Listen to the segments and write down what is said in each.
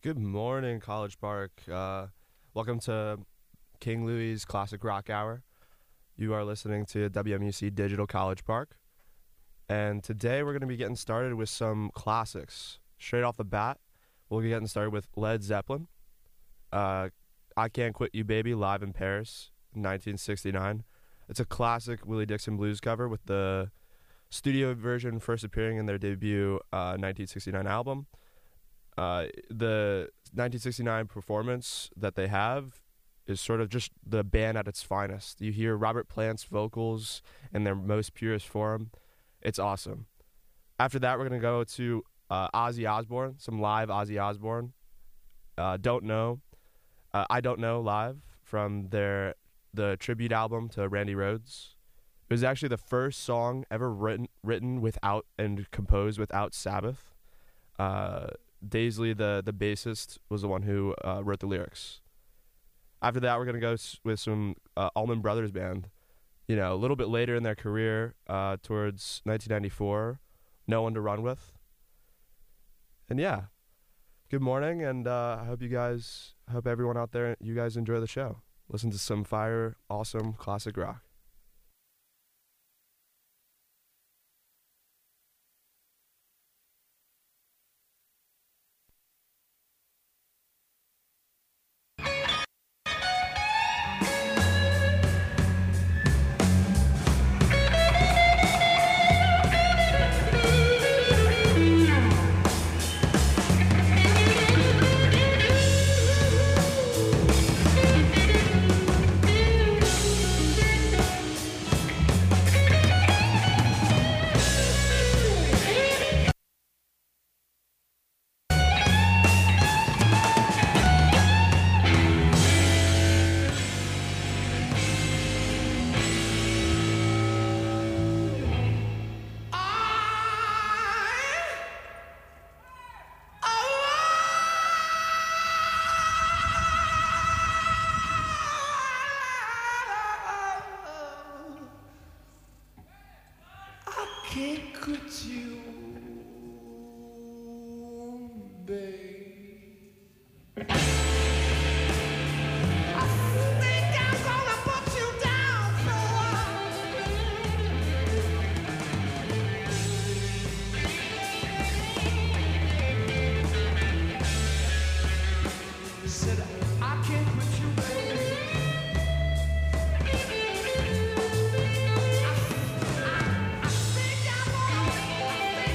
Good morning, College Park. Welcome to King Louie's Classic Rock Hour. You are listening to WMUC Digital College Park. And today we're going to be getting started with some classics. Straight off the bat, we'll be getting started with Led Zeppelin. I Can't Quit You Baby, live in Paris, 1969. It's a classic Willie Dixon blues cover with the studio version first appearing in their debut 1969 album. The 1969 performance that they have is sort of just the band at its finest. You hear Robert Plant's vocals in their most purest form. It's awesome. After that, we're going to go to Ozzy Osbourne, some live Ozzy Osbourne. I Don't Know live from the tribute album to Randy Rhoads. It was actually the first song ever written without and composed without Sabbath. Daisley, the bassist, was the one who wrote the lyrics. After that, we're going to go with some Allman Brothers Band. You know, a little bit later in their career, towards 1994, No One to Run With. And yeah, good morning, and I hope everyone out there, you guys enjoy the show. Listen to some fire, awesome classic rock. Can't quit you, babe. I think I'm gonna put you down for said I can't quit you, baby. I think I'm gonna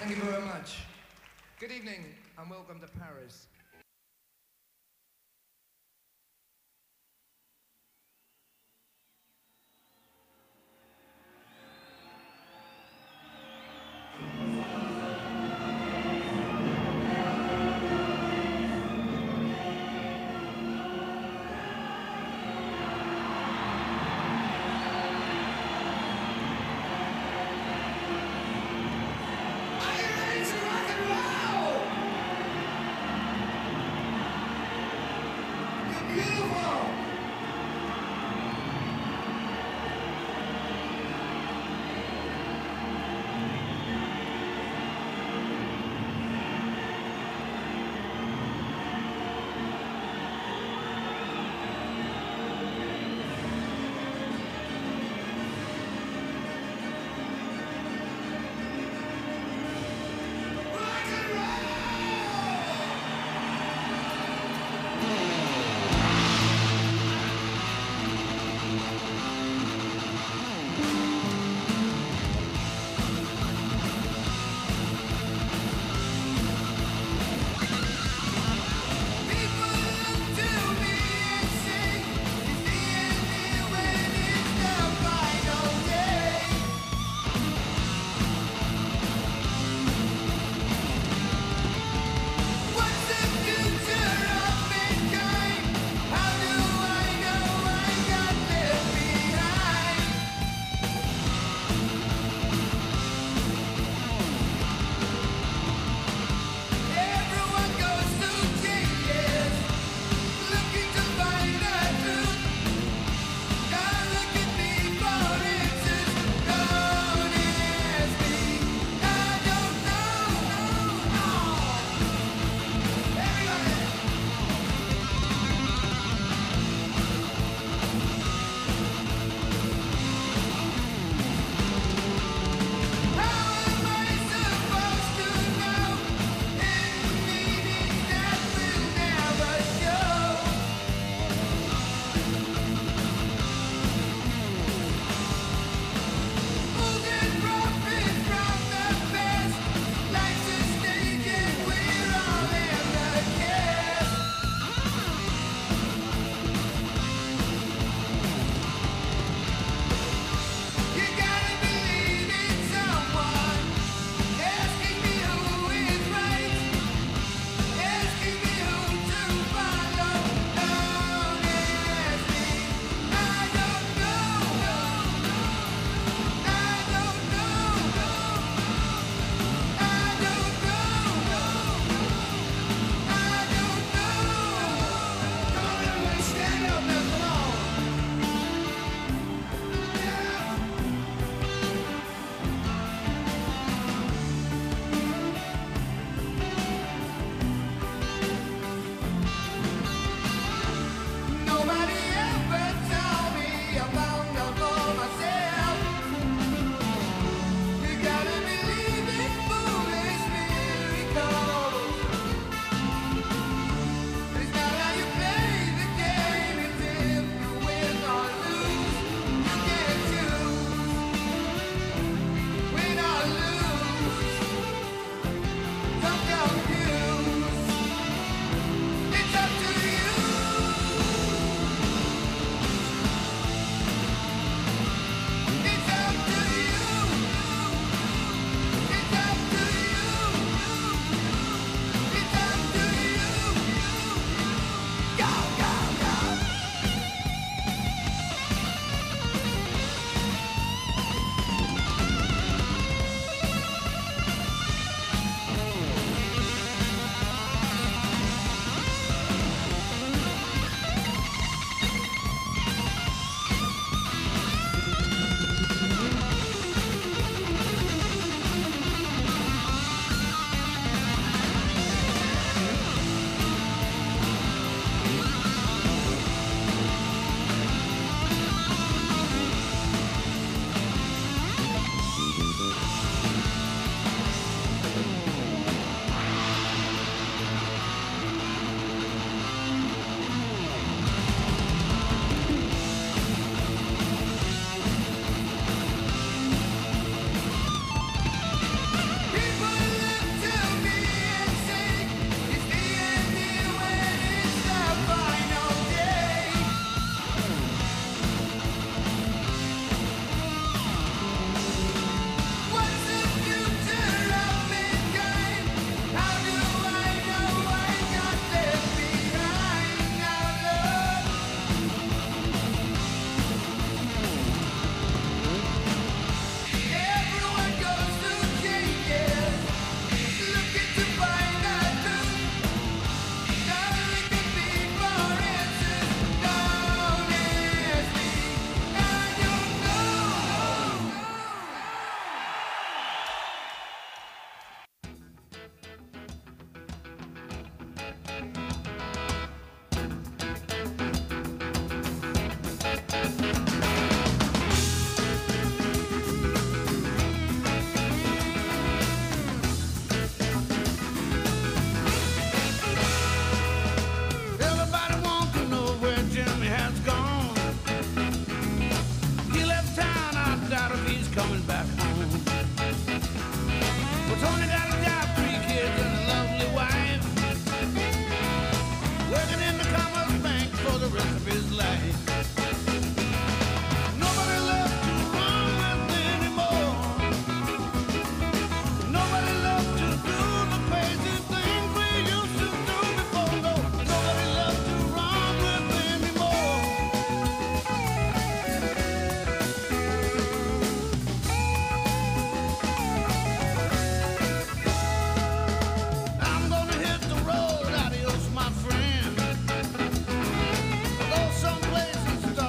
Thank you very much. Good evening and welcome to Paris. Are you ready to rock and roll? his life. Nobody left to run with anymore. Nobody left to do the crazy things we used to do before. No, nobody left to run with anymore. I'm gonna hit the road, adios, my friend. Go someplace and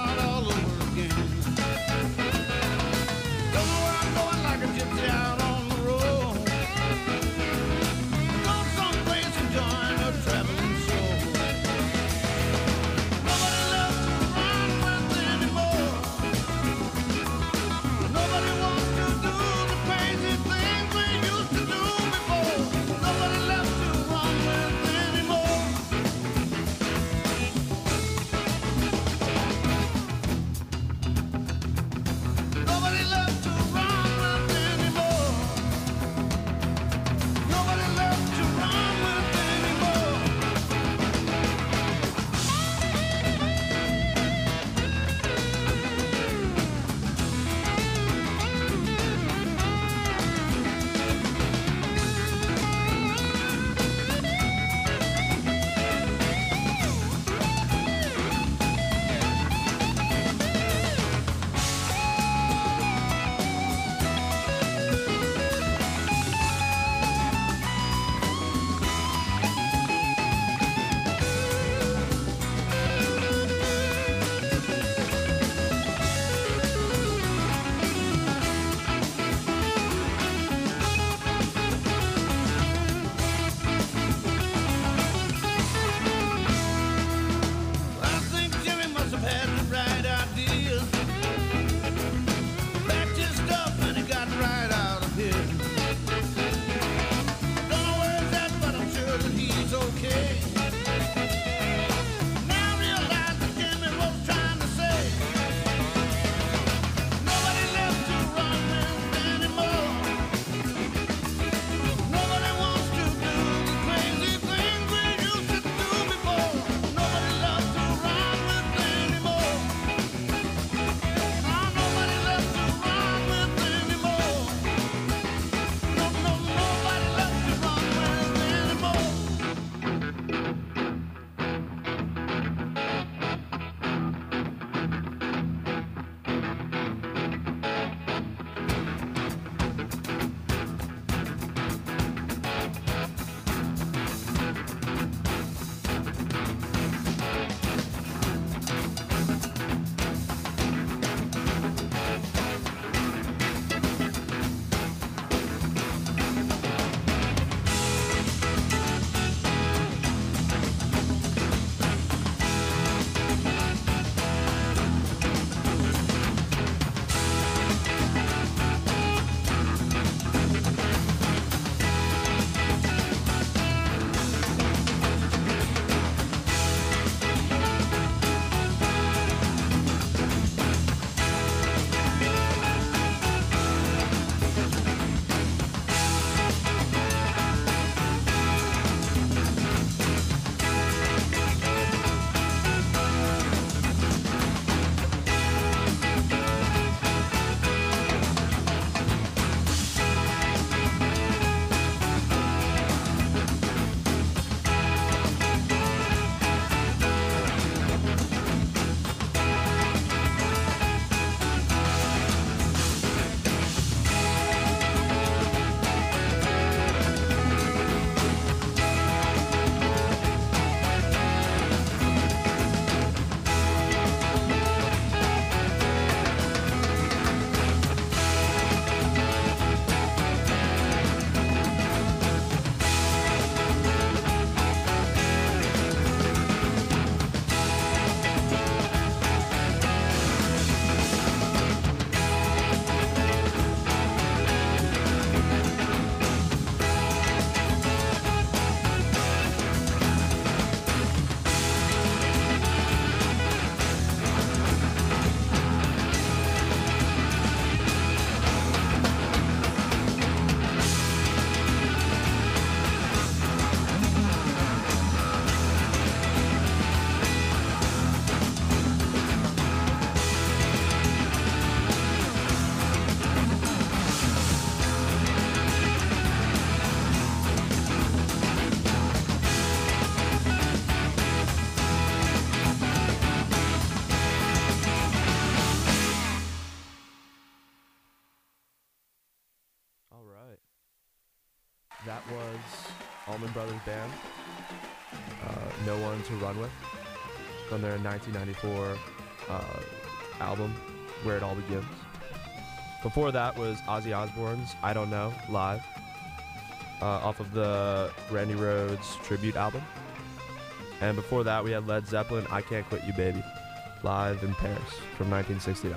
That was Allman Brothers Band, No One to Run With, from their 1994 album, Where It All Begins. Before that was Ozzy Osbourne's I Don't Know, live, off of the Randy Rhoads tribute album. And before that, we had Led Zeppelin, I Can't Quit You Baby, live in Paris from 1969.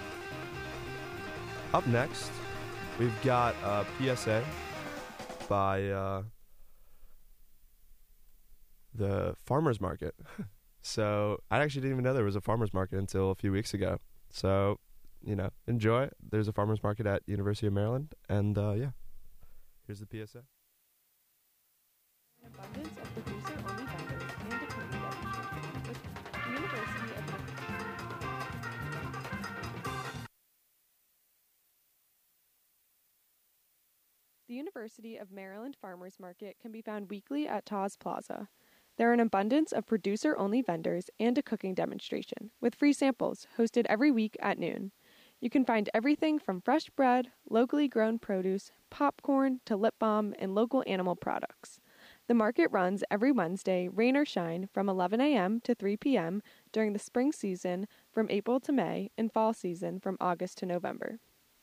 Up next, we've got PSA by the Farmers Market. So I actually didn't even know there was a farmers market until a few weeks ago. So, you know, enjoy. There's a farmers market at University of Maryland. And yeah, here's the PSA. An abundance of producer-only vendors and a cooking demonstration with the University of The University of Maryland Farmers Market can be found weekly at Taz Plaza. There are an abundance of producer-only vendors and a cooking demonstration, with free samples, hosted every week at noon. You can find everything from fresh bread, locally grown produce, popcorn, to lip balm, and local animal products. The market runs every Wednesday, rain or shine, from 11 a.m. to 3 p.m. during the spring season from April to May, and fall season from August to November.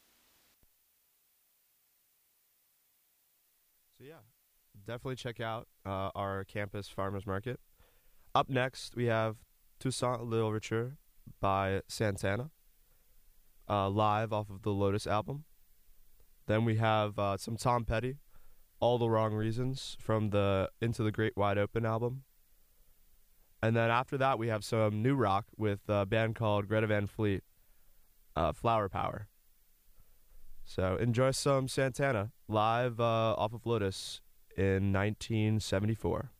So yeah, definitely check out our campus farmers market. Up next, we have Toussaint L'Ouverture by Santana, live off of the Lotus album. Then we have some Tom Petty, All the Wrong Reasons, from the Into the Great Wide Open album. And then after that, we have some new rock with a band called Greta Van Fleet, Flower Power. So enjoy some Santana, live off of Lotus in 1974.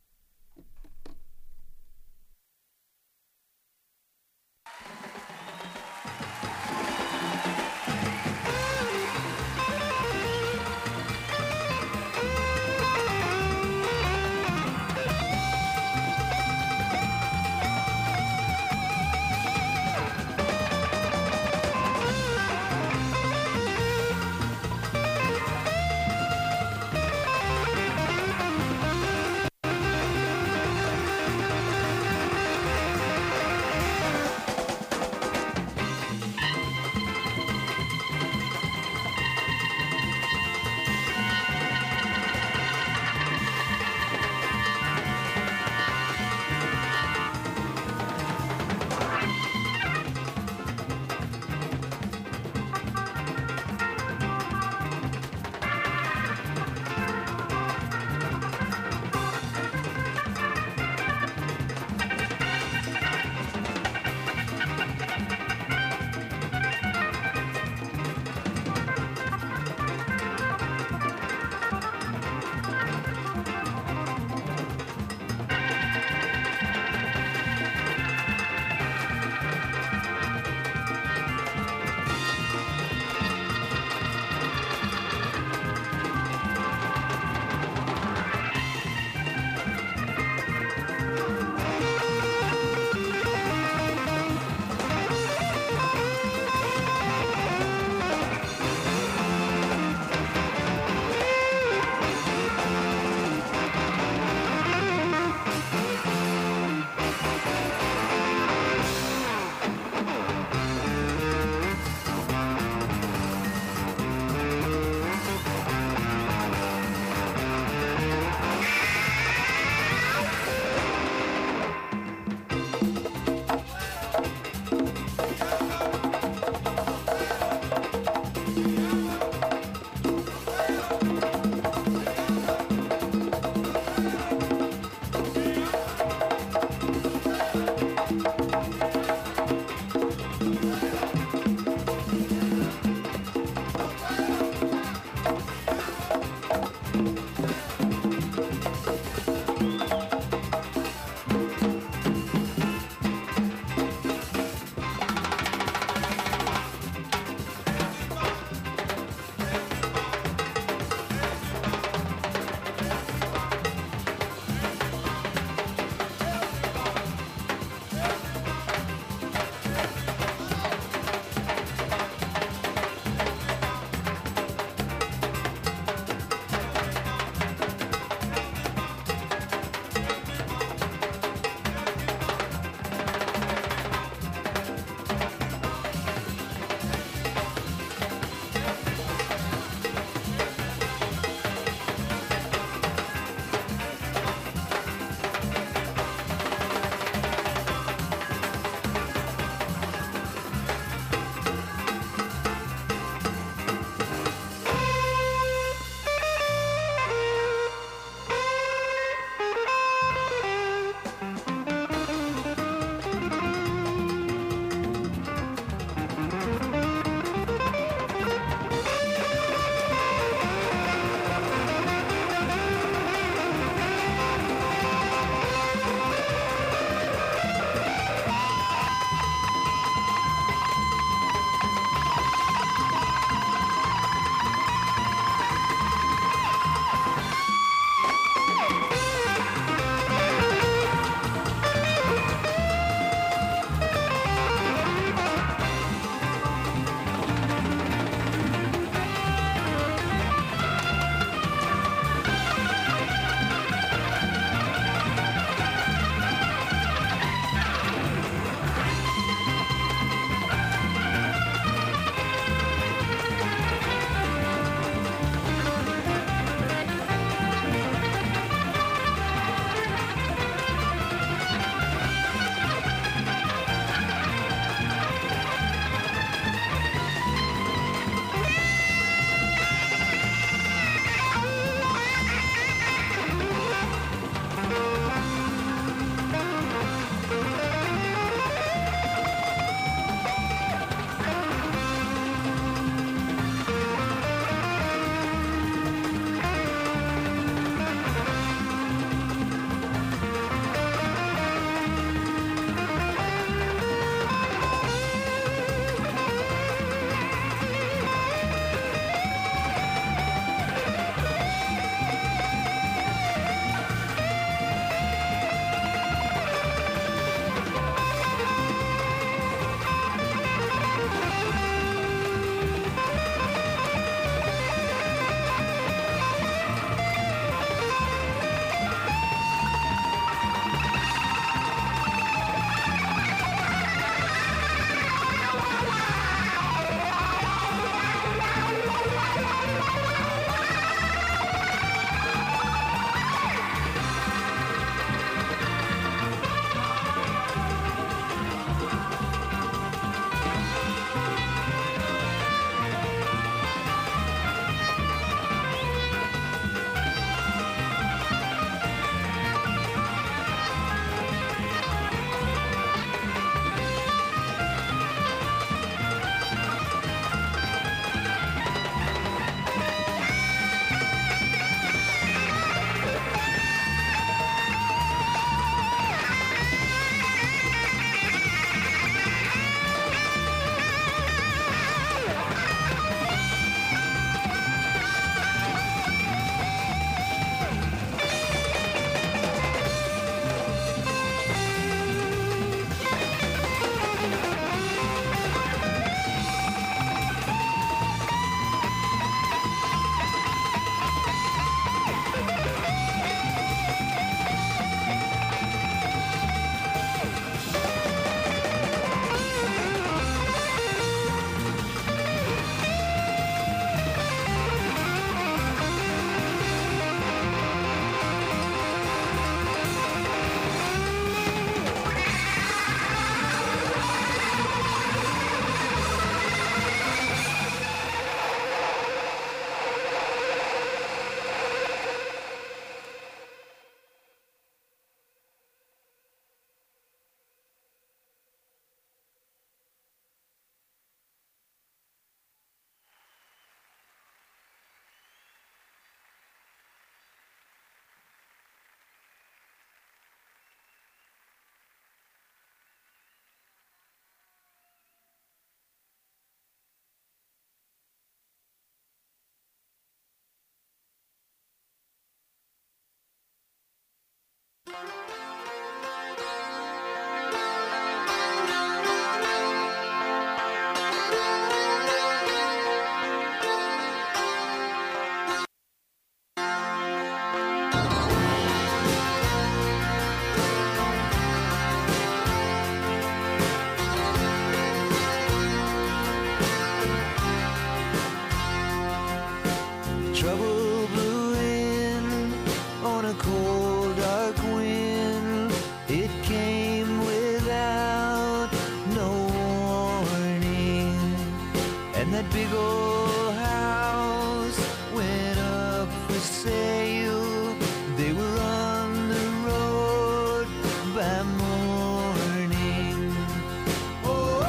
big old house went up for sale. They were on the road by morning. Oh,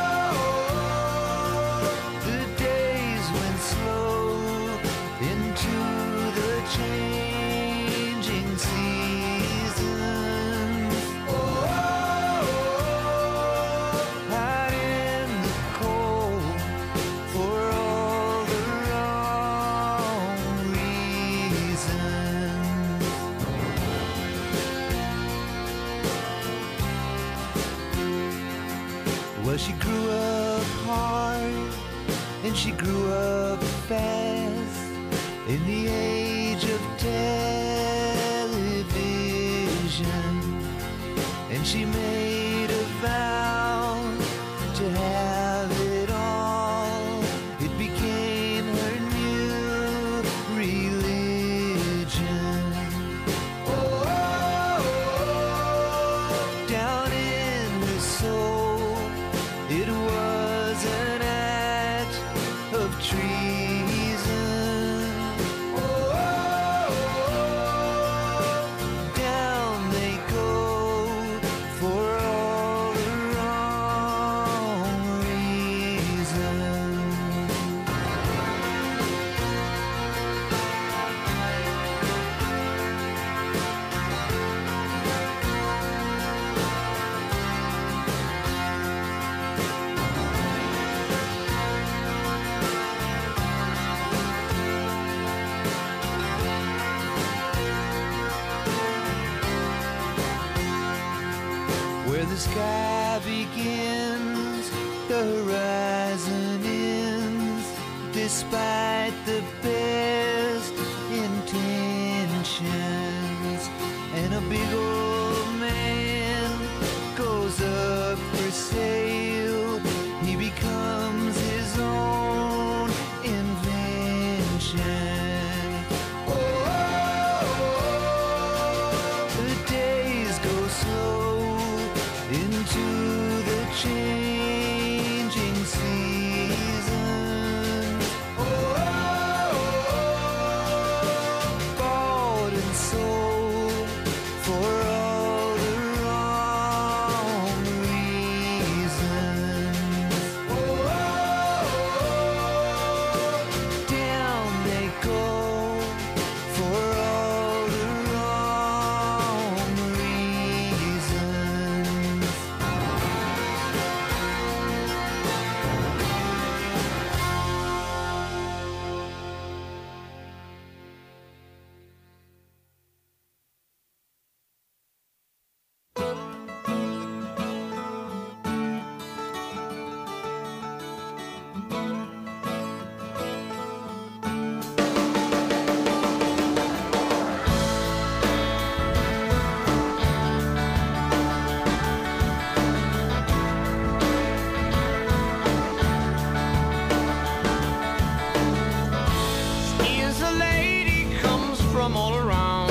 the days went slow into the changing seasons. Oh, out in the cold for all the wrong reasons. Well, she grew up hard and she grew up fast in the age of television, and she made a vow to have it all. It became her new religion. Oh, down in her soul, it was an act of treason. Oh, down they go for all the wrong reasons. Where the sky begins, the horizon ends, despite the best intentions. And a big old man goes up for sale. He becomes his own invention. Oh, the days go slow into the changing season. Oh, bought and sold for all the wrong reasons. Oh, down they go for all the wrong reasons. Is a lady comes from all around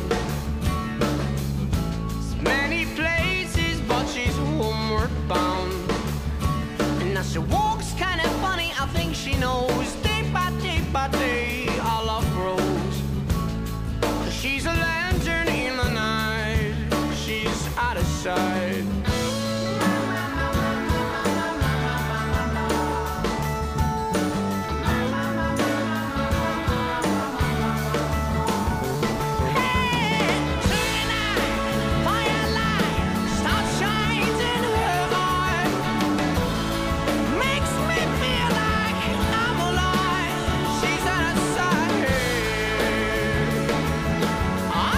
many places, but she's homeward bound. And as she walks kind of funny, I think she knows day by day our love grows. She's a lantern in the night, she's out of sight. I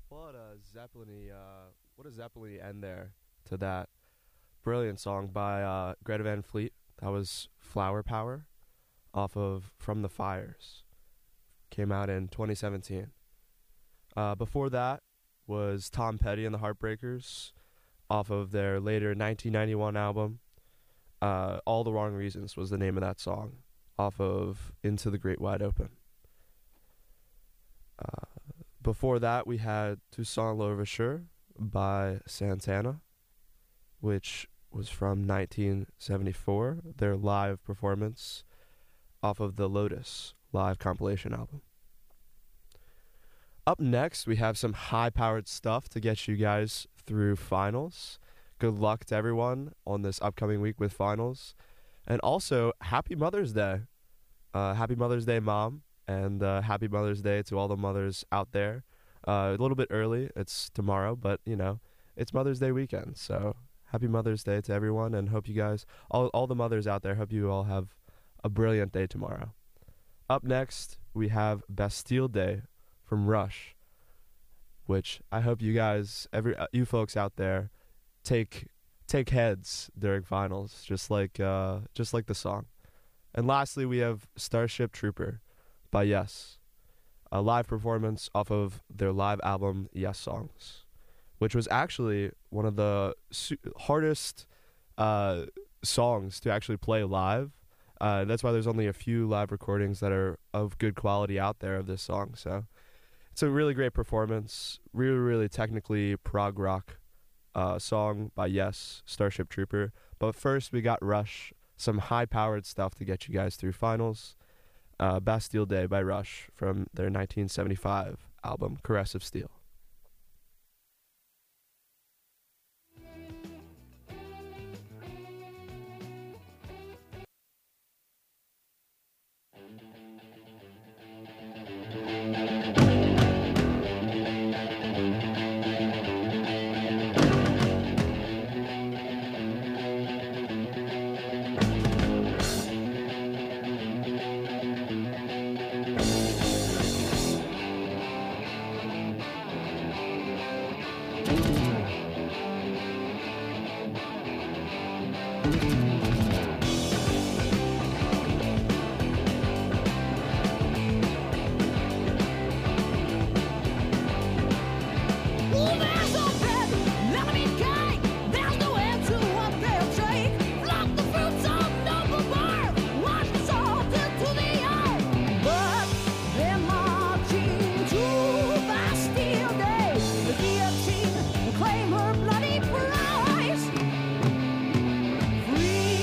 What a Zeppelin end there to that brilliant song by Greta Van Fleet. That was Flower Power off of From the Fires. Came out in 2017. Before that was Tom Petty and the Heartbreakers off of their later 1991 album. All the Wrong Reasons was the name of that song off of Into the Great Wide Open. Before that, we had Toussaint L'Ouverture by Santana, which was from 1974, their live performance off of the Lotus live compilation album. Up next, we have some high-powered stuff to get you guys through finals. Good luck to everyone on this upcoming week with finals. And also, Happy Mother's Day. Happy Mother's Day, Mom. And Happy Mother's Day to all the mothers out there. A little bit early. It's tomorrow, but, it's Mother's Day weekend. So Happy Mother's Day to everyone, and hope you guys, all the mothers out there, hope you all have a brilliant day tomorrow. Up next, we have Bastille Day from Rush, which I hope you guys, you folks out there, take heads during finals, just like the song. And lastly, we have Starship Trooper by Yes, a live performance off of their live album Yes Songs, which was actually one of the hardest songs to actually play live. That's why there's only a few live recordings that are of good quality out there of this song. So it's a really great performance, really, really technically prog rock song by Yes, Starship Trooper. But first, we got Rush, some high-powered stuff to get you guys through finals. Bastille Day by Rush from their 1975 album, Caress of Steel. Claim her bloody prize. Free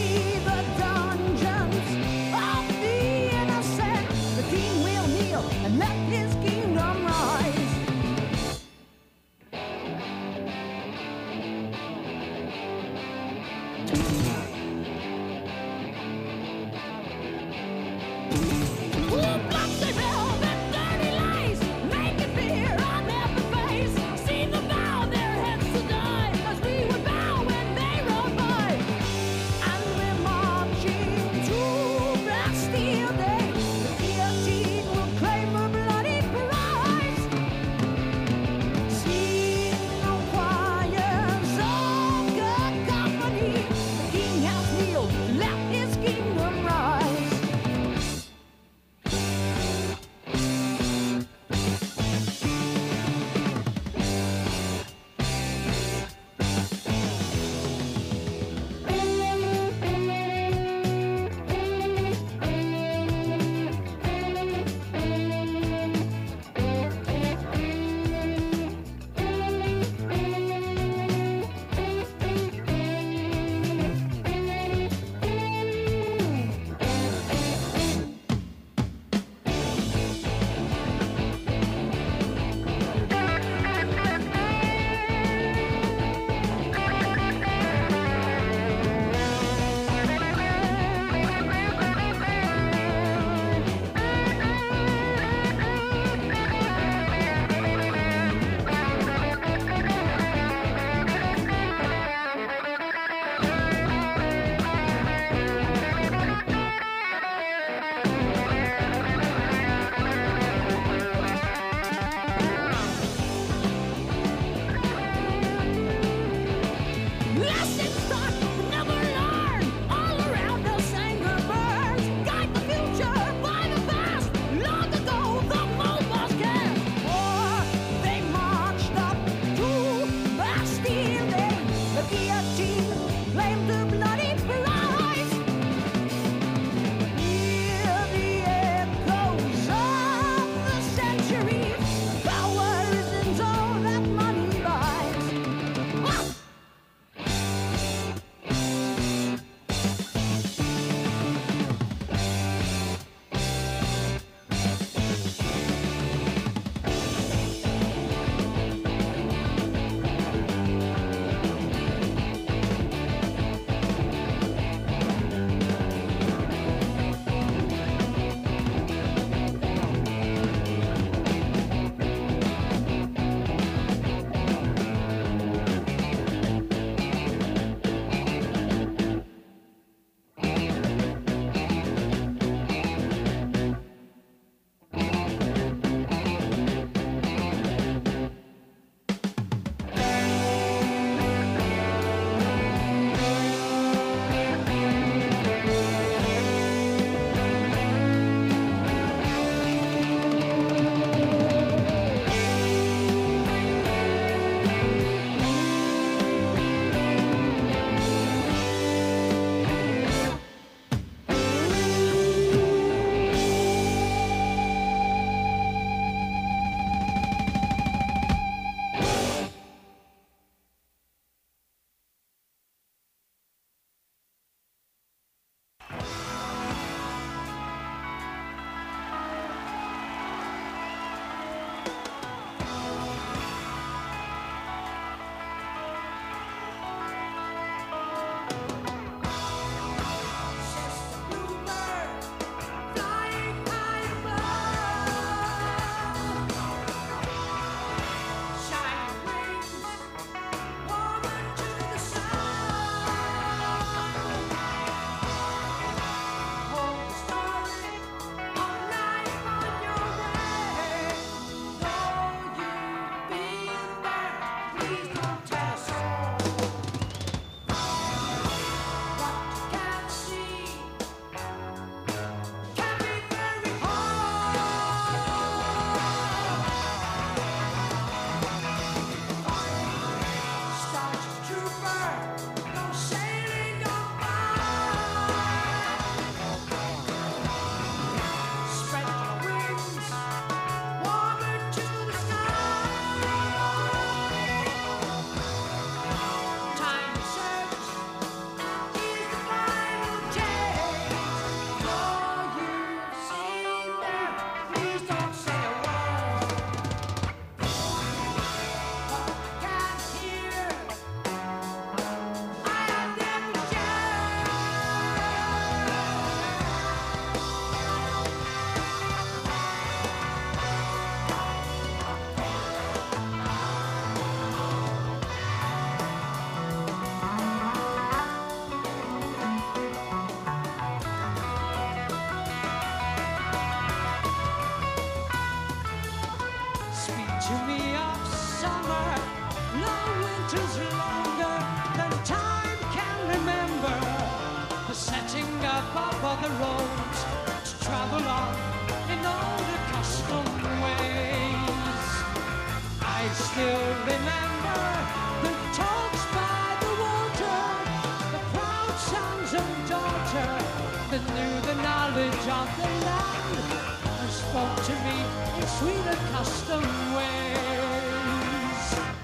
knowledge of the land and spoke to me in sweet and custom ways.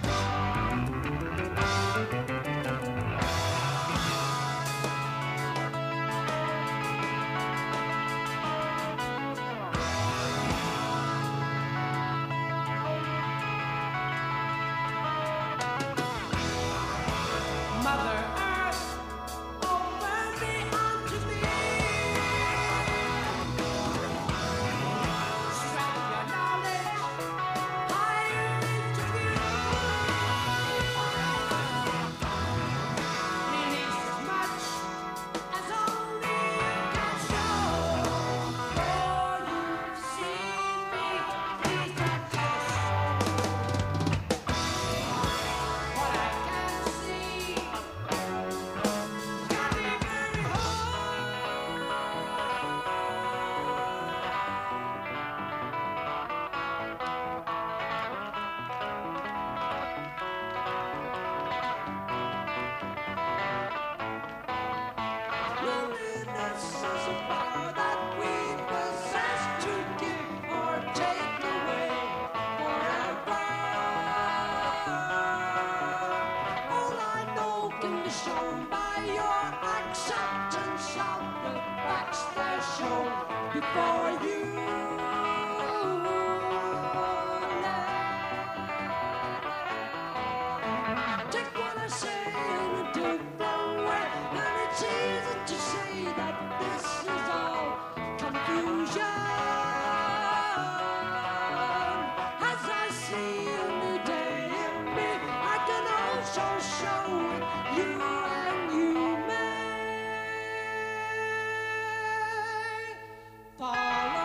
Mother Earth, open thee unto me. Spread your knowledge higher into view. Release as much as only you can show. For you've seen me, please don't test what I can see. Got me very loneliness is a power that we possess to give or take away forever. All I know can be shown by your acceptance of the facts they're shown before you. Take what I say in a different way, and it's easy to say that this is all confusion. As I see a new day in me, I can also show it you, and you may follow.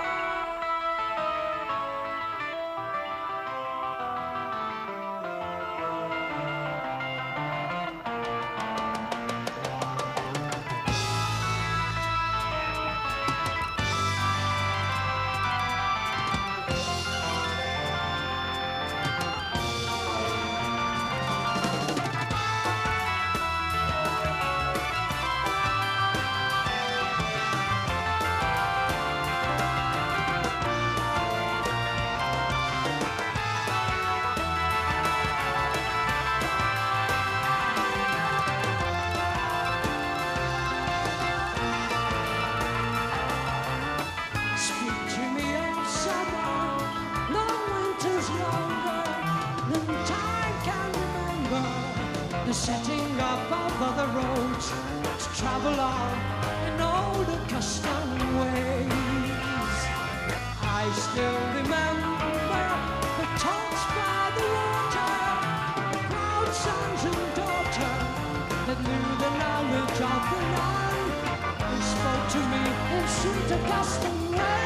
Speak to me of summer, long winters longer than time can remember. The setting up of other roads to travel on in older custom ways. I still remember the talks by the water, the proud sons and daughters that knew the knowledge of the land and spoke to me in sweet custom ways.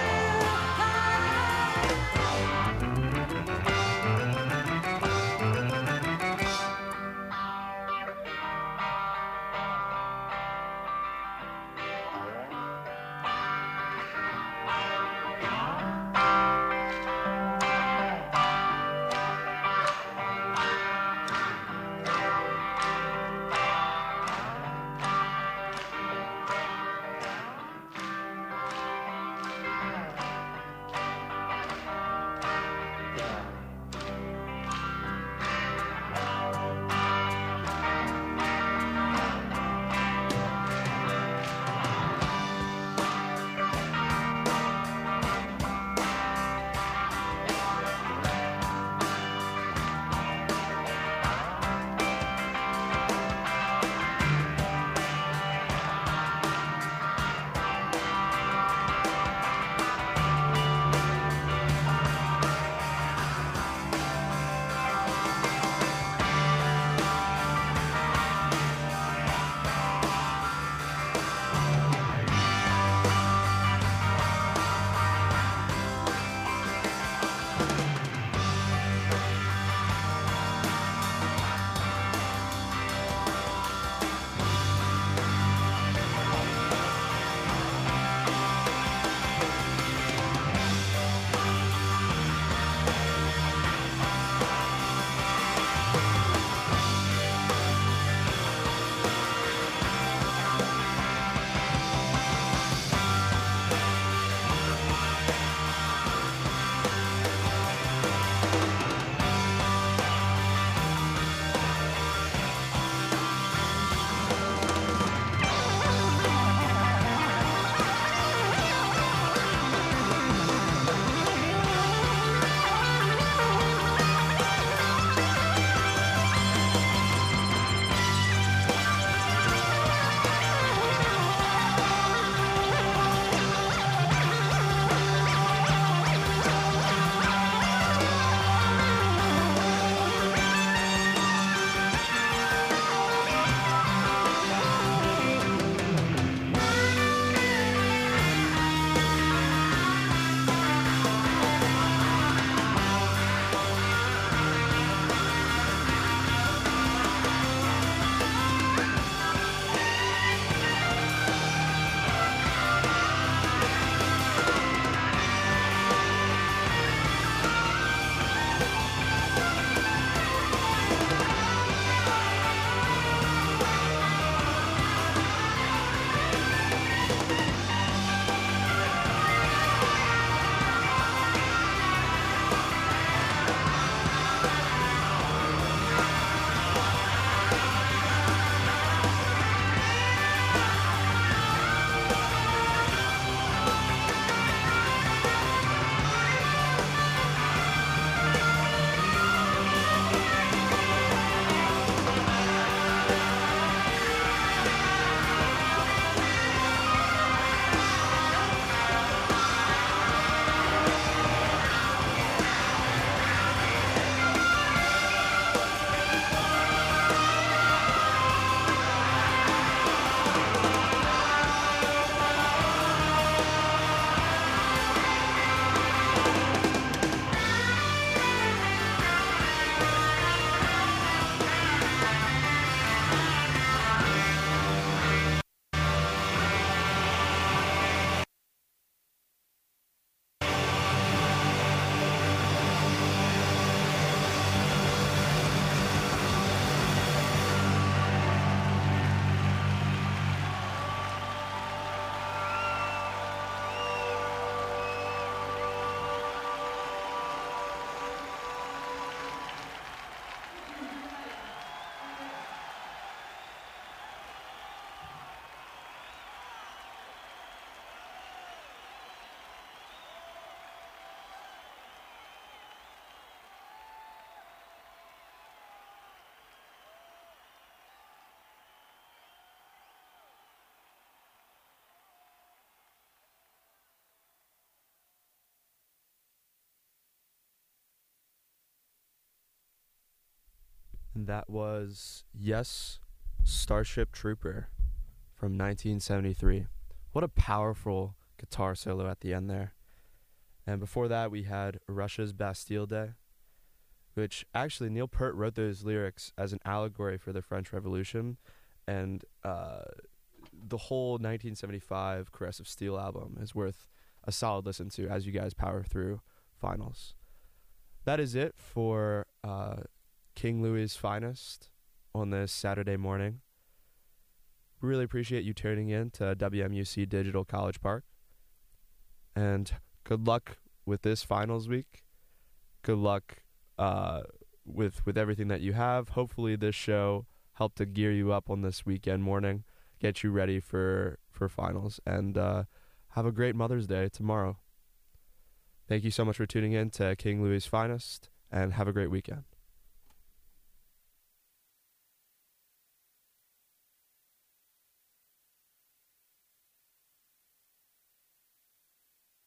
And that was Yes, Starship Trooper from 1973. What a powerful guitar solo at the end there. And before that, we had Russia's Bastille Day, which actually Neil Peart wrote those lyrics as an allegory for the French Revolution. And the whole 1975 Caress of Steel album is worth a solid listen to as you guys power through finals. That is it for King Louie's Finest on this Saturday morning. Really appreciate you tuning in to WMUC Digital College Park. And good luck with this finals week. Good luck with everything that you have. Hopefully this show helped to gear you up on this weekend morning, get you ready for finals, and have a great Mother's Day tomorrow. Thank you so much for tuning in to King Louie's Finest, and have a great weekend.